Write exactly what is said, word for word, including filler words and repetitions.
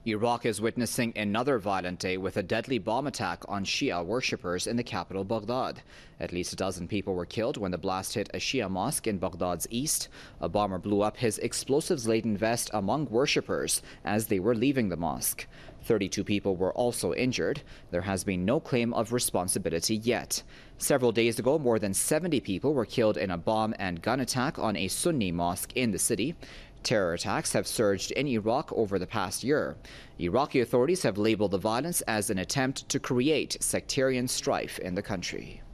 Iraq is witnessing another violent day with a deadly bomb attack on Shia worshippers in the capital, Baghdad. At least a dozen people were killed when the blast hit a Shia mosque in Baghdad's east. A bomber blew up his explosives-laden vest among worshippers as they were leaving the mosque. thirty-two people were also injured. There has been no claim of responsibility yet. Several days ago, more than seventy people were killed in a bomb and gun attack on a Sunni mosque in the city. Terror attacks have surged in Iraq over the past year. Iraqi authorities have labeled the violence as an attempt to create sectarian strife in the country.